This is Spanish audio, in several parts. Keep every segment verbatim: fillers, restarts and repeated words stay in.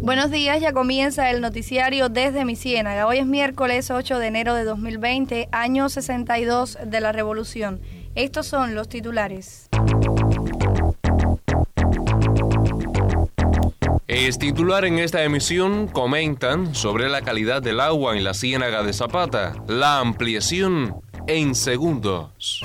Buenos días, ya comienza el noticiario desde mi Ciénaga. Hoy es miércoles ocho de enero de dos mil veinte, año sesenta y dos de la Revolución. Estos son los titulares. Es titular en esta emisión, comentan sobre la calidad del agua en la Ciénaga de Zapata. La ampliación en segundos.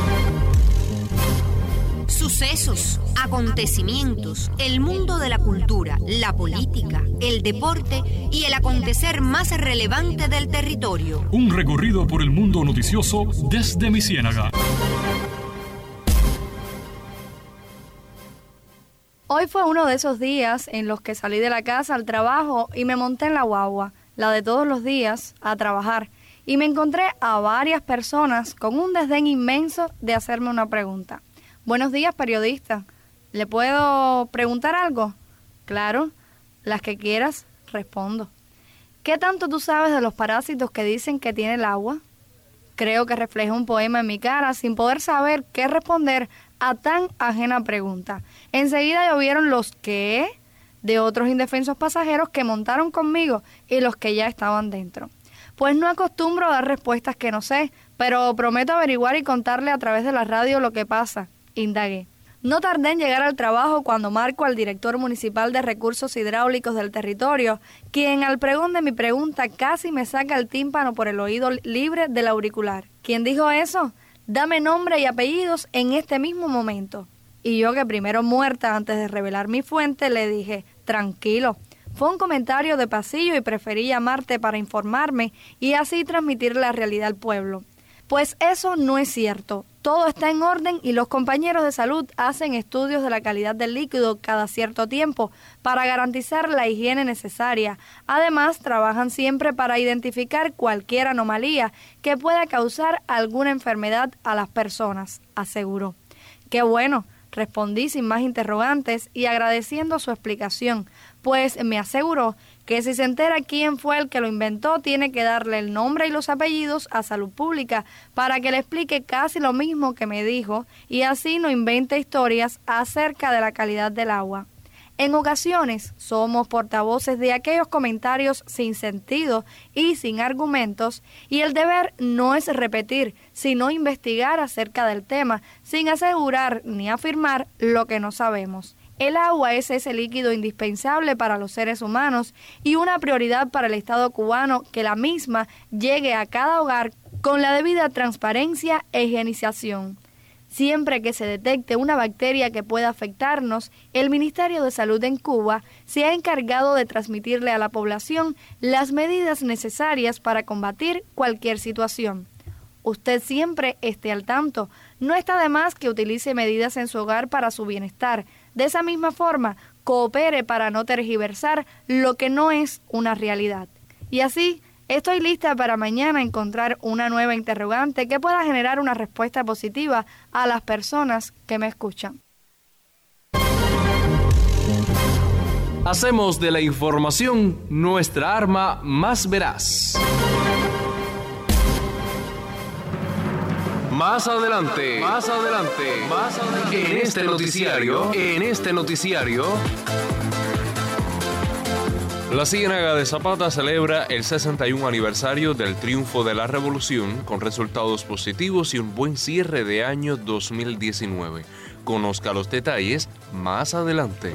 Sucesos, acontecimientos, el mundo de la cultura, la política, el deporte y el acontecer más relevante del territorio. Un recorrido por el mundo noticioso desde mi Ciénaga. Hoy fue uno de esos días en los que salí de la casa al trabajo y me monté en la guagua, la de todos los días, a trabajar, y me encontré a varias personas con un desdén inmenso de hacerme una pregunta. Buenos días, periodista. ¿Le puedo preguntar algo? Claro, las que quieras, respondo. ¿Qué tanto tú sabes de los parásitos que dicen que tiene el agua? Creo que refleja un poema en mi cara sin poder saber qué responder a tan ajena pregunta. Enseguida llovieron los ¿qué? De otros indefensos pasajeros que montaron conmigo y los que ya estaban dentro. Pues no acostumbro a dar respuestas que no sé, pero prometo averiguar y contarle a través de la radio lo que pasa. Indagué. No tardé en llegar al trabajo cuando marco al director municipal de recursos hidráulicos del territorio, quien al pregón de mi pregunta casi me saca el tímpano por el oído libre del auricular. ¿Quién dijo eso? Dame nombre y apellidos en este mismo momento. Y yo, que primero muerta antes de revelar mi fuente, le dije, tranquilo. Fue un comentario de pasillo y preferí llamarte para informarme y así transmitir la realidad al pueblo. Pues eso no es cierto. Todo está en orden y los compañeros de salud hacen estudios de la calidad del líquido cada cierto tiempo para garantizar la higiene necesaria. Además, trabajan siempre para identificar cualquier anomalía que pueda causar alguna enfermedad a las personas, aseguró. Qué bueno, respondí sin más interrogantes y agradeciendo su explicación, pues me aseguró que si se entera quién fue el que lo inventó, tiene que darle el nombre y los apellidos a Salud Pública para que le explique casi lo mismo que me dijo y así no invente historias acerca de la calidad del agua. En ocasiones somos portavoces de aquellos comentarios sin sentido y sin argumentos, y el deber no es repetir, sino investigar acerca del tema, sin asegurar ni afirmar lo que no sabemos. El agua es ese líquido indispensable para los seres humanos y una prioridad para el Estado cubano que la misma llegue a cada hogar con la debida transparencia e higienización. Siempre que se detecte una bacteria que pueda afectarnos, el Ministerio de Salud en Cuba se ha encargado de transmitirle a la población las medidas necesarias para combatir cualquier situación. Usted siempre esté al tanto. No está de más que utilice medidas en su hogar para su bienestar. De esa misma forma, coopere para no tergiversar lo que no es una realidad. Y así, estoy lista para mañana encontrar una nueva interrogante que pueda generar una respuesta positiva a las personas que me escuchan. Hacemos de la información nuestra arma más veraz. Más adelante, más adelante, más adelante, en este noticiario, en este noticiario, la Ciénaga de Zapata celebra el sesenta y un aniversario del triunfo de la Revolución con resultados positivos y un buen cierre de año dos mil diecinueve. Conozca los detalles más adelante.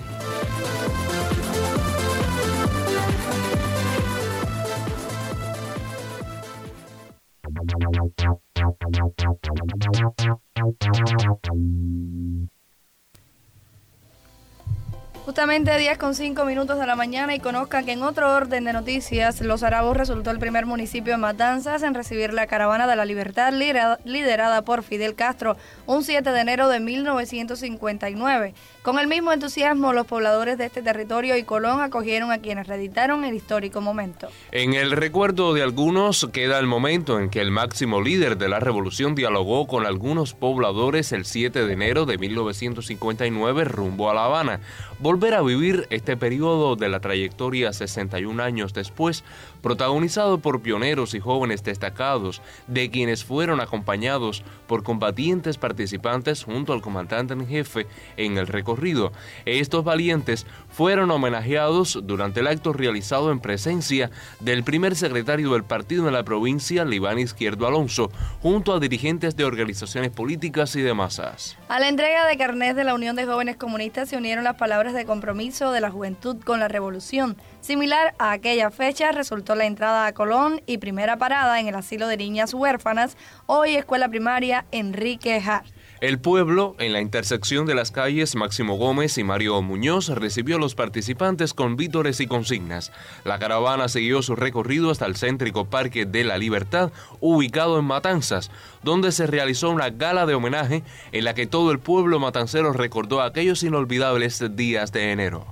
Justamente diez con cinco minutos de la mañana y conozcan que en otro orden de noticias, Los Arabos resultó el primer municipio de Matanzas en recibir la Caravana de la Libertad liderada por Fidel Castro un siete de enero de mil novecientos cincuenta y nueve. Con el mismo entusiasmo, los pobladores de este territorio y Colón acogieron a quienes reeditaron el histórico momento. En el recuerdo de algunos queda el momento en que el máximo líder de la revolución dialogó con algunos pobladores el siete de enero de mil novecientos cincuenta y nueve rumbo a La Habana. volver a vivir este periodo de la trayectoria sesenta y un años después, protagonizado por pioneros y jóvenes destacados, de quienes fueron acompañados por combatientes participantes junto al comandante en jefe en el recorrido. Estos valientes fueron homenajeados durante el acto realizado en presencia del primer secretario del partido en la provincia, Libán Izquierdo Alonso, junto a dirigentes de organizaciones políticas y de masas. A la entrega de carnés de la Unión de Jóvenes Comunistas se unieron las palabras de compromiso de la juventud con la revolución. Similar a aquella fecha resultó la entrada a Colón y primera parada en el asilo de niñas huérfanas, hoy escuela primaria Enrique Hart. El pueblo, en la intersección de las calles Máximo Gómez y Mario Muñoz, recibió a los participantes con vítores y consignas. La caravana siguió su recorrido hasta el céntrico Parque de la Libertad, ubicado en Matanzas, donde se realizó una gala de homenaje en la que todo el pueblo matancero recordó aquellos inolvidables días de enero.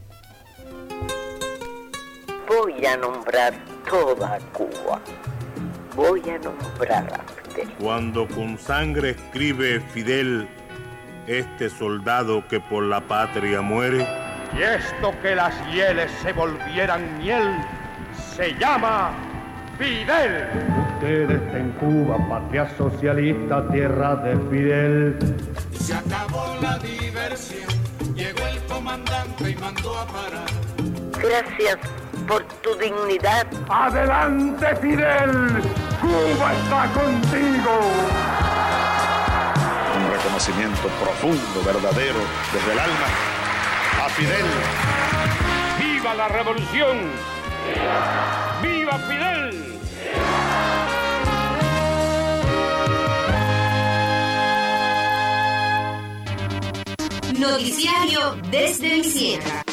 Voy a nombrar toda Cuba. Voy a nombrar a Fidel. Cuando con sangre escribe Fidel, este soldado que por la patria muere. Y esto que las hieles se volvieran miel, se llama Fidel. Usted está en Cuba, patria socialista, tierra de Fidel. Se acabó la diversión, llegó el comandante y mandó a parar. Gracias por tu dignidad. ¡Adelante, Fidel! ¡Cuba está contigo! Un reconocimiento profundo, verdadero, desde el alma, a Fidel. ¡Viva la revolución! ¡Viva Fidel! Noticiario desde mi Ciénaga.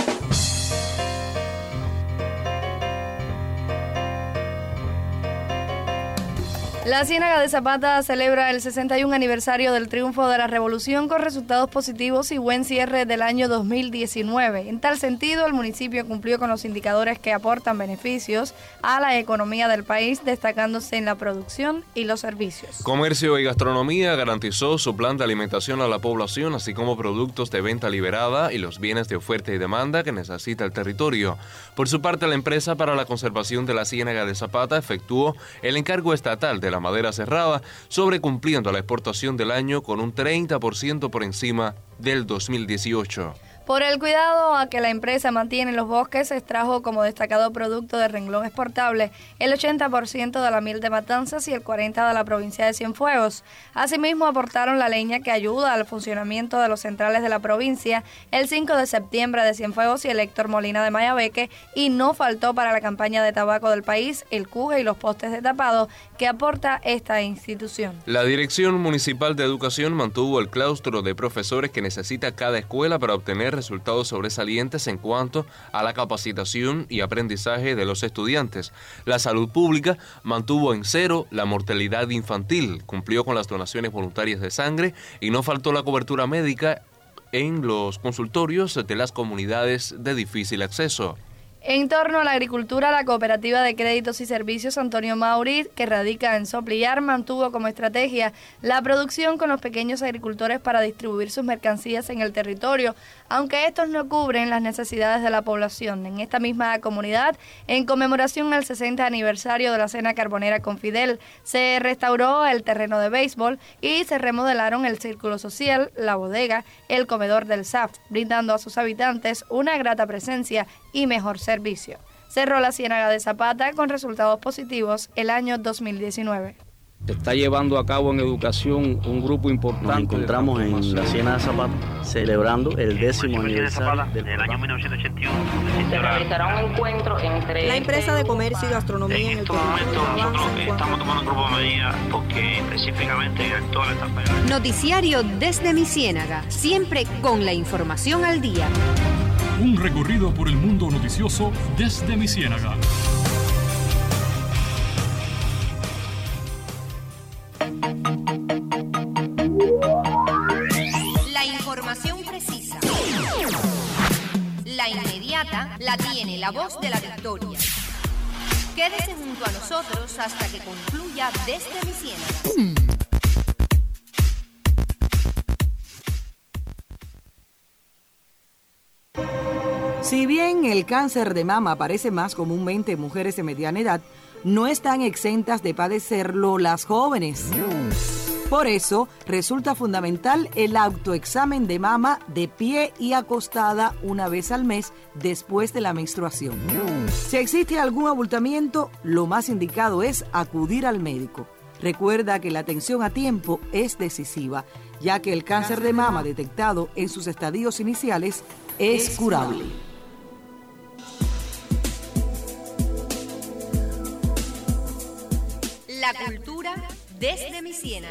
La Ciénaga de Zapata celebra el sesenta y un aniversario del triunfo de la revolución con resultados positivos y buen cierre del año dos mil diecinueve. En tal sentido, el municipio cumplió con los indicadores que aportan beneficios a la economía del país, destacándose en la producción y los servicios. Comercio y gastronomía garantizó su plan de alimentación a la población, así como productos de venta liberada y los bienes de oferta y demanda que necesita el territorio. Por su parte, la empresa para la conservación de la Ciénaga de Zapata efectuó el encargo estatal de la madera cerrada, sobrecumpliendo la exportación del año con un treinta por ciento por encima del dos mil dieciocho. Por el cuidado a que la empresa mantiene los bosques, se extrajo como destacado producto de renglón exportable el ochenta por ciento de la miel de Matanzas y el cuarenta por ciento de la provincia de Cienfuegos. Asimismo, aportaron la leña que ayuda al funcionamiento de los centrales de la provincia, el cinco de septiembre de Cienfuegos y el Héctor Molina de Mayabeque, y no faltó para la campaña de tabaco del país el cuje y los postes de tapado que aporta esta institución. La Dirección Municipal de Educación mantuvo el claustro de profesores que necesita cada escuela para obtener resultados sobresalientes en cuanto a la capacitación y aprendizaje de los estudiantes. La salud pública mantuvo en cero la mortalidad infantil, cumplió con las donaciones voluntarias de sangre y no faltó la cobertura médica en los consultorios de las comunidades de difícil acceso. En torno a la agricultura, la Cooperativa de Créditos y Servicios Antonio Mauri, que radica en Soplillar, mantuvo como estrategia la producción con los pequeños agricultores para distribuir sus mercancías en el territorio, aunque estos no cubren las necesidades de la población. En esta misma comunidad, en conmemoración al sesenta aniversario de la cena carbonera con Fidel, se restauró el terreno de béisbol y se remodelaron el círculo social, la bodega, el comedor del S A F, brindando a sus habitantes una grata presencia y mejor servicio. Cerró la Ciénaga de Zapata con resultados positivos el año dos mil diecinueve. Se está llevando a cabo en educación un grupo importante. Nos encontramos en la Ciénaga de Zapata celebrando el décimo aniversario del en el año mil novecientos ochenta y uno. Se realizará un encuentro entre la empresa de comercio y gastronomía en, en estos momentos nosotros estamos tomando un grupo de medidas porque específicamente en toda la etapa. Noticiario desde mi Ciénaga, siempre con la información al día. Un recorrido por el mundo noticioso desde mi Ciénaga. La información precisa, la inmediata, la tiene la voz de la victoria. Quédese junto a nosotros hasta que concluya desde mi Ciénaga. Si bien el cáncer de mama aparece más comúnmente en mujeres de mediana edad, no están exentas de padecerlo las jóvenes. Por eso, resulta fundamental el autoexamen de mama de pie y acostada una vez al mes después de la menstruación. Si existe algún abultamiento, lo más indicado es acudir al médico. Recuerda que la atención a tiempo es decisiva, ya que el cáncer de mama detectado en sus estadios iniciales es curable. La cultura desde mi ciénaga.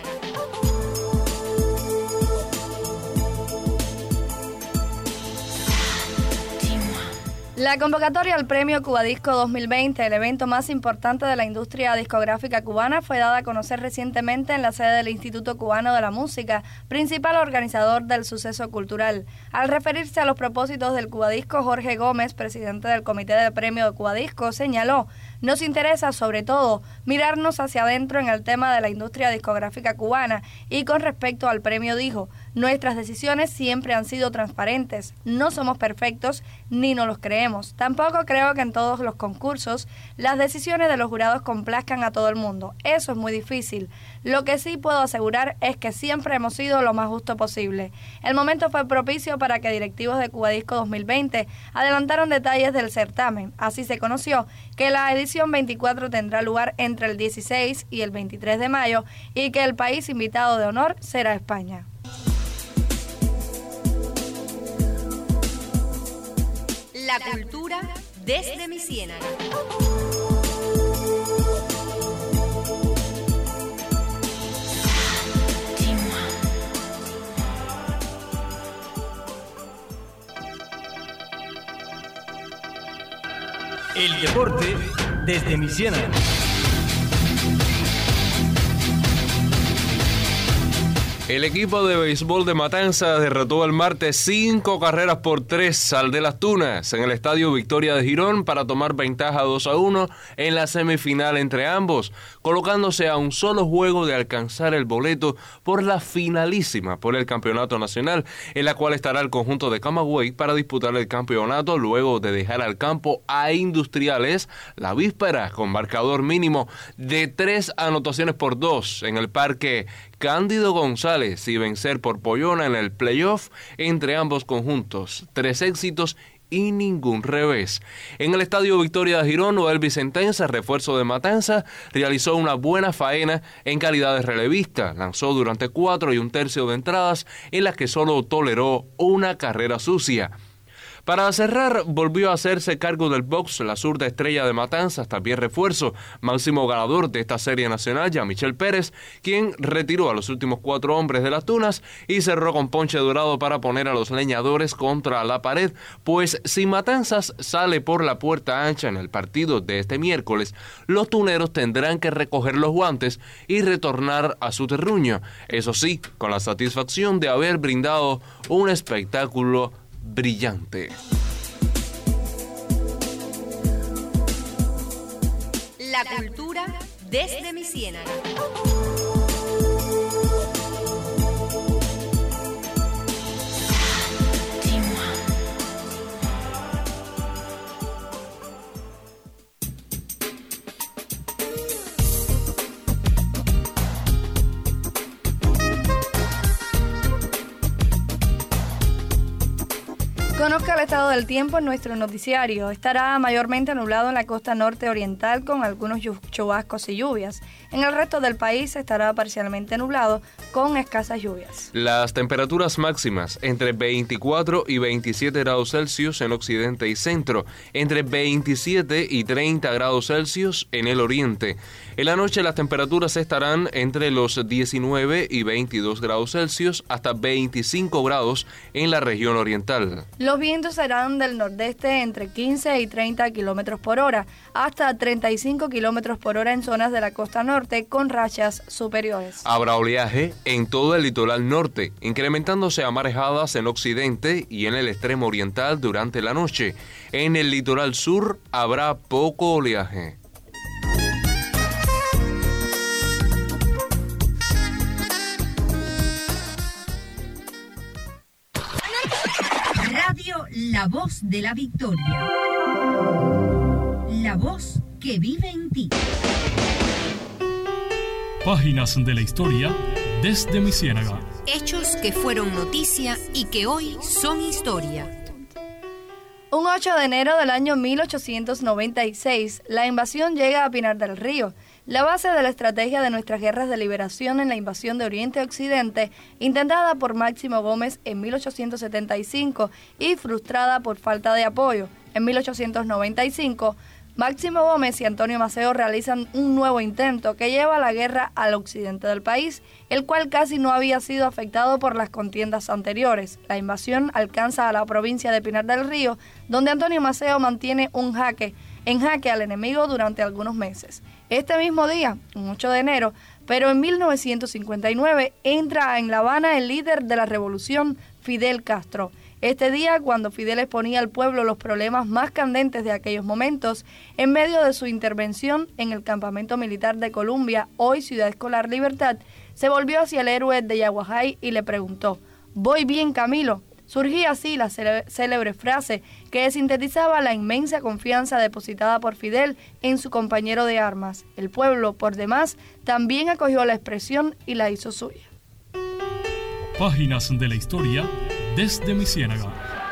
La convocatoria al Premio Cubadisco dos mil veinte, el evento más importante de la industria discográfica cubana, fue dada a conocer recientemente en la sede del Instituto Cubano de la Música, principal organizador del suceso cultural. Al referirse a los propósitos del Cubadisco, Jorge Gómez, presidente del Comité del Premio de Cubadisco, señaló: nos interesa, sobre todo, mirarnos hacia adentro en el tema de la industria discográfica cubana, y con respecto al premio dijo: nuestras decisiones siempre han sido transparentes, no somos perfectos ni nos los creemos. Tampoco creo que en todos los concursos las decisiones de los jurados complazcan a todo el mundo. Eso es muy difícil. Lo que sí puedo asegurar es que siempre hemos sido lo más justo posible. El momento fue propicio para que directivos de Cubadisco dos mil veinte adelantaron detalles del certamen. Así se conoció que la edición veinticuatro tendrá lugar entre el dieciséis y el veintitrés de mayo y que el país invitado de honor será España. La cultura desde mi ciénaga. El deporte desde mi ciénaga. El equipo de béisbol de Matanzas derrotó el martes cinco carreras por tres al de Las Tunas en el Estadio Victoria de Girón para tomar ventaja dos a uno en la semifinal entre ambos, colocándose a un solo juego de alcanzar el boleto por la finalísima por el Campeonato Nacional, en la cual estará el conjunto de Camagüey para disputar el campeonato luego de dejar al campo a Industriales la víspera con marcador mínimo de tres anotaciones por dos en el Parque Cándido González y vencer por Pollona en el playoff entre ambos conjuntos. Tres éxitos y ningún revés. En el Estadio Victoria de Girón, Noel Vicentenza, refuerzo de Matanza, realizó una buena faena en calidad de relevista. Lanzó durante cuatro y un tercio de entradas en las que solo toleró una carrera sucia. Para cerrar, volvió a hacerse cargo del box la zurda estrella de Matanzas, también refuerzo, máximo ganador de esta serie nacional, Yamichel Pérez, quien retiró a los últimos cuatro hombres de las Tunas y cerró con ponche dorado para poner a los leñadores contra la pared, pues si Matanzas sale por la puerta ancha en el partido de este miércoles, los tuneros tendrán que recoger los guantes y retornar a su terruño, eso sí, con la satisfacción de haber brindado un espectáculo brillante. La cultura desde mi ciénaga. Conozca el estado del tiempo en nuestro noticiario. Estará mayormente nublado en la costa norte oriental con algunos chubascos y lluvias. En el resto del país estará parcialmente nublado con escasas lluvias. Las temperaturas máximas entre veinticuatro y veintisiete grados Celsius en occidente y centro, entre veintisiete y treinta grados Celsius en el oriente. En la noche las temperaturas estarán entre los diecinueve y veintidós grados Celsius hasta veinticinco grados en la región oriental. Los vientos serán del nordeste entre quince y treinta kilómetros por hora, hasta treinta y cinco kilómetros por hora en zonas de la costa norte con rachas superiores. Habrá oleaje en todo el litoral norte, incrementándose a marejadas en occidente y en el extremo oriental durante la noche. En el litoral sur habrá poco oleaje. Radio La voz de la victoria. La voz que vive en ti. Páginas de la historia desde mi ciénaga. Hechos que fueron noticia y que hoy son historia. Un ocho de enero del año mil ochocientos noventa y seis, la invasión llega a Pinar del Río, la base de la estrategia de nuestras guerras de liberación en la invasión de Oriente a Occidente, intentada por Máximo Gómez en mil ochocientos setenta y cinco y frustrada por falta de apoyo. En mil ochocientos noventa y cinco, Máximo Gómez y Antonio Maceo realizan un nuevo intento que lleva la guerra al occidente del país, el cual casi no había sido afectado por las contiendas anteriores. La invasión alcanza a la provincia de Pinar del Río, donde Antonio Maceo mantiene un jaque, en jaque al enemigo durante algunos meses. Este mismo día, un ocho de enero, pero en mil novecientos cincuenta y nueve, entra en La Habana el líder de la revolución, Fidel Castro. Este día, cuando Fidel exponía al pueblo los problemas más candentes de aquellos momentos, en medio de su intervención en el campamento militar de Columbia, hoy Ciudad Escolar Libertad, se volvió hacia el héroe de Yaguajay y le preguntó: «¿Voy bien, Camilo?». Surgía así la célebre frase que sintetizaba la inmensa confianza depositada por Fidel en su compañero de armas. El pueblo, por demás, también acogió la expresión y la hizo suya. Páginas de la historia desde mi ciénaga.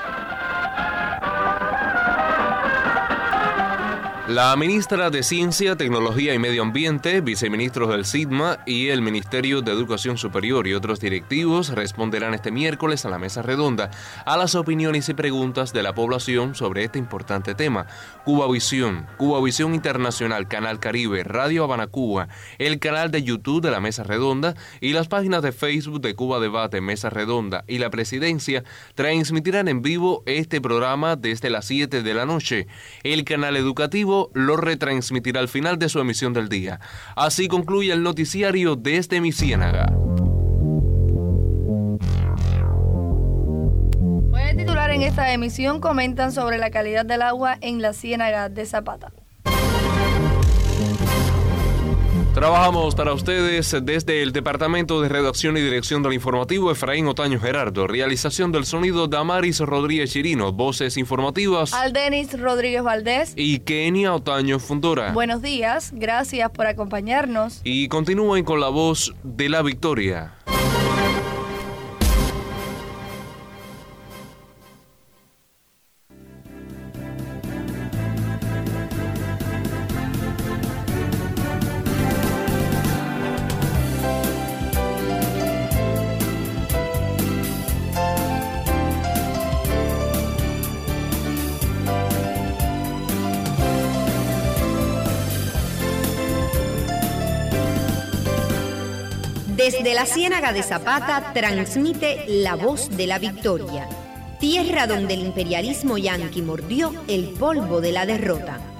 La ministra de Ciencia, Tecnología y Medio Ambiente, viceministros del SIDMA y el Ministerio de Educación Superior y otros directivos responderán este miércoles a la mesa redonda a las opiniones y preguntas de la población sobre este importante tema. Cubavisión, Cubavisión Internacional, Canal Caribe, Radio Habana Cuba, el canal de YouTube de la mesa redonda y las páginas de Facebook de Cuba Debate, Mesa Redonda y la Presidencia transmitirán en vivo este programa desde las siete de la noche. El canal educativo lo retransmitirá al final de su emisión del día. Así concluye el noticiario desde mi ciénaga. Hoy el titular en esta emisión comentan sobre la calidad del agua en la ciénaga de Zapata. Trabajamos para ustedes desde el Departamento de Redacción y Dirección del Informativo, Efraín Otaño Gerardo. Realización del sonido, Damaris Rodríguez Chirino. Voces informativas, Aldenis Rodríguez Valdés y Kenia Otaño Fundora. Buenos días, gracias por acompañarnos. Y continúen con la voz de la victoria. Desde la Ciénaga de Zapata transmite La Voz de la Victoria, tierra donde el imperialismo yanqui mordió el polvo de la derrota.